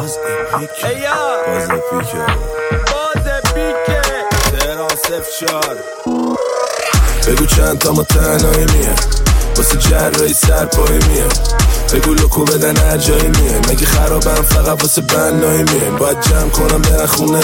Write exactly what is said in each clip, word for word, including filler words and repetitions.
باز اپیک باز اپیک باز اپیک تهران صفر چار. بگو چند تا ما تنهایی میه واسه جرایی سرپایی میه. بگو لکو بدن هر جایی میه. مگه خرابم فقط واسه بنایی میه. باید جمع کنم برن خونه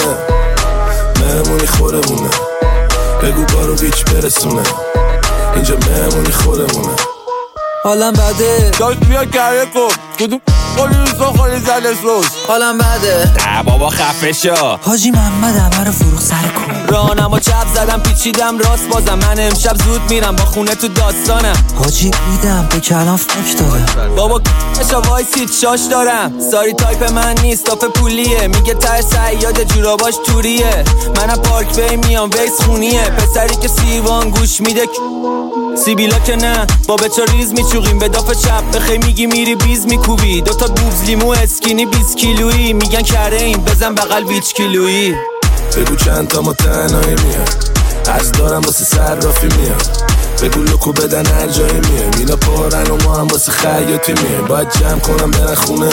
مهمونی خورمونه. بگو بارو بیچ برسونه اینجا مهمونی خورمونه. حالم بده داشت بیا گره کن کدوم قولی روزا خالی زده سوز. حالم بده ده بابا خفه شا. حاجی محمد همه رو فروخ سر کن. رانم و چپ زدم پیچیدم راست بازم. من امشب زود میرم با خونه تو داستانم. حاجی بیدم به کلام فک دادم. بابا کشا وایسید شاش دارم. ساری تایپ من نیست تاپ پولیه. میگه تر سیاد جوراباش توریه. منم پارک بی میام ویس خونیه. پسری که سیوان گوش میده سیبیلا که نه با بچا ریز میچوقیم. به داف چپ بخی میگی میری بیز میکوبی. دوتا بوبز لیمو اسکینی بیست کیلویی. میگن کره این بزن بغل ویچ کیلویی. بگو چند تا ما تنهایی میاد. عرض دارم واسه صرافی میاد. بگو لکو بدن هر جایی میه. مینا پارن و ما هم واسه خیاطی میه. باید جمع کنم برن خونه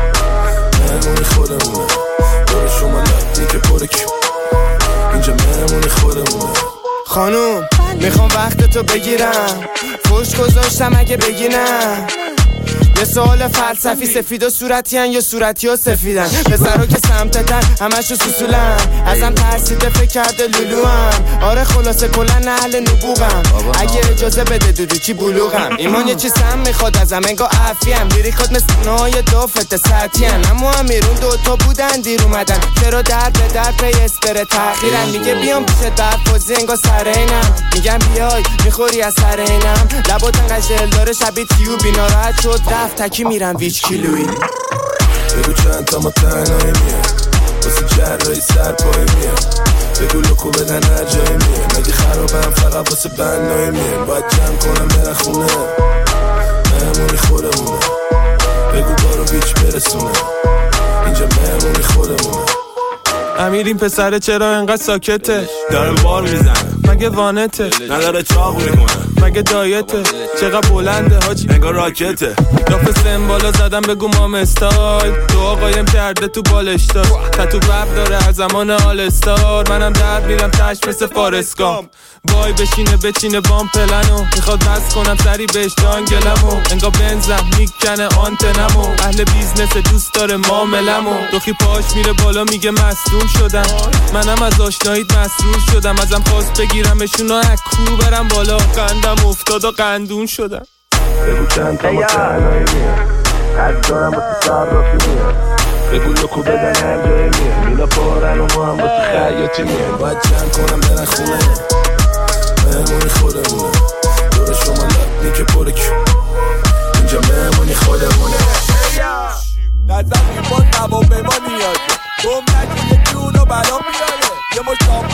مهمونی خودمونه. برو شما لطنی که پره کیو اینجا مهمونی خودمونه. خانوم میخوام وقت تو بگیرم. فوش گذاشتم اگه بگی نه. یه سوال فلسفی سفید و صورتی هن یا صورتی و سفیدن. پسرا که سمتتن همشو سوسولن. ازم ترسیده فکر کرده لولو هم. آره خلاصه کلن اهل نبوغم. اگه اجازه بده دودو چی بلوغم. ایمان یه چی سم میخواد ازم انگاه عفیم. لیریکات مثل نهای دافت سطحی هن. اما امیرون دوتا بودن دیر اومدن. چرا در به در پی اسپر تأخیرن. میگه بیام پیش درفوزی انگاه سر اینم. میگم بیای میخوری از سر اینم. لباتن قجل داره شبیه تیو بینا راحت شد رفت تکی میرم ویچ کیلویی. بگو چند تا ما تنهایی میاد واسه جرایی سرپایی میاد. بگو لکو بدن هر جایی میاد. مگه خرابم فقط واسه بنایی میاد. باید جمع کنم برن خونه مهمونی خودمونه. بگو بارو بیچ برسونه اینجا مهمونی خودمونه. امیر این پسره چرا انقدر ساکته؟ داره بار میزنه مگه وانته؟ نداره چاق میکنه مگه دایته؟ چقدر بلنده حاجی انگار راکته. داف سمبالا زدم بگو مام استایل. دعا قایم کرده تو بالشتا. تتو بب داره از زمان آل استار. منم در میرم تش مثل فارسکام. وای بشینه بچینه بام پلنو. میخواد بس کنم سری بهش جانگلمو. انگار بنزم میکنه آنتنمو. اهل بیزنس دوست داره معاملمو. دوخی پاش میره بالا میگه مصدوم شدم. منم از آشناییت مسرور شدم. ازم خواست بگیرمشونو اکو برم بالا. قندم افتاد و قندون شدم. بگو چند تا ما تنهایی میاد. عرض دارم واسه صرافی میاد. بگو لکو بدن هر جایی میاد. مینا پارن و ما هم واسه خیاطی میاد. باید جمع کنم برن خونه مهمونی خودمونه. برو شما لطنی که پره کیو اینجا مهمونی خودمونه. نظر این باز نبا به ما نیاده. گم نگی یکی اونو برا میاره. یه مشتاق